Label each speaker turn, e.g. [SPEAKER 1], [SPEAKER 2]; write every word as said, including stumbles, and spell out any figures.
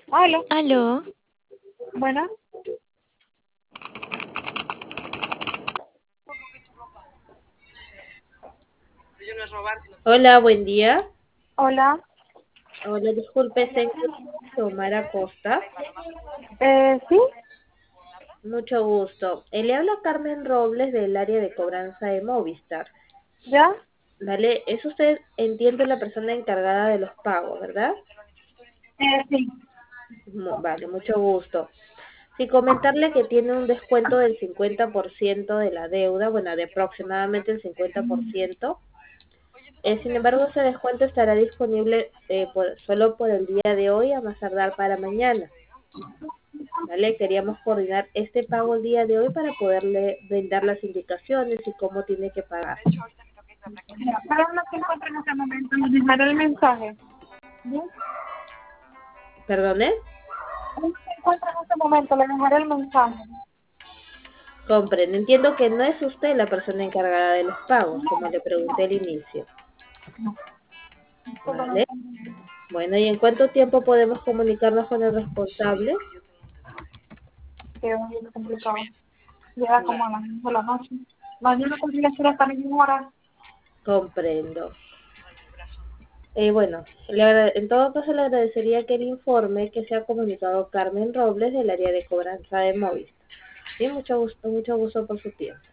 [SPEAKER 1] Aló,
[SPEAKER 2] Aló,
[SPEAKER 1] bueno,
[SPEAKER 3] Hola, buen día.
[SPEAKER 1] hola,
[SPEAKER 3] Hola, disculpe, se encuentra Xiomara Costa.
[SPEAKER 1] eh, sí,
[SPEAKER 3] Mucho gusto. Eh, le habla Carmen Robles del área de cobranza de Movistar.
[SPEAKER 1] ya,
[SPEAKER 3] Vale, es usted, entiendo, la persona encargada de los pagos, ¿verdad?
[SPEAKER 1] eh, sí,
[SPEAKER 3] Mu- Vale, mucho gusto. Sí, comentarle que tiene un descuento del cincuenta por ciento de la deuda, bueno, de aproximadamente el cincuenta por ciento. Eh, sin embargo, ese descuento estará disponible eh, por- solo por el día de hoy, a más tardar para mañana. ¿Vale? Queríamos coordinar este pago el día de hoy para poderle brindar las indicaciones y cómo tiene que pagar.
[SPEAKER 1] ya, pero no se encuentra en este momento, le dejaré el mensaje. ¿Ya?
[SPEAKER 3] ¿Perdone?
[SPEAKER 1] No se encuentra en este momento, le dejaré el mensaje.
[SPEAKER 3] Comprendo. Entiendo que no es usted la persona encargada de los pagos, como le pregunté al inicio.
[SPEAKER 1] Disculpa, no
[SPEAKER 3] ¿Vale?
[SPEAKER 1] entendí.
[SPEAKER 3] Bueno, ¿y en cuánto tiempo podemos comunicarnos con el responsable?
[SPEAKER 1] Que hoy es complicado. Llega
[SPEAKER 3] Va,
[SPEAKER 1] como a las nueve de la noche. Mañana podría ser hasta la misma hora.
[SPEAKER 3] comprendo. Eh, bueno, le agra- en todo caso le agradecería que el informe que se ha comunicado Carmen Robles del área de cobranza de móvil. Sí, mucho gusto, mucho gusto por su tiempo.